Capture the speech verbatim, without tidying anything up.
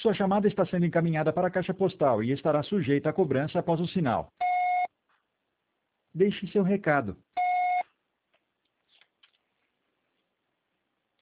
Sua chamada está sendo encaminhada para a caixa postal e estará sujeita a cobrança após o sinal. Deixe seu recado.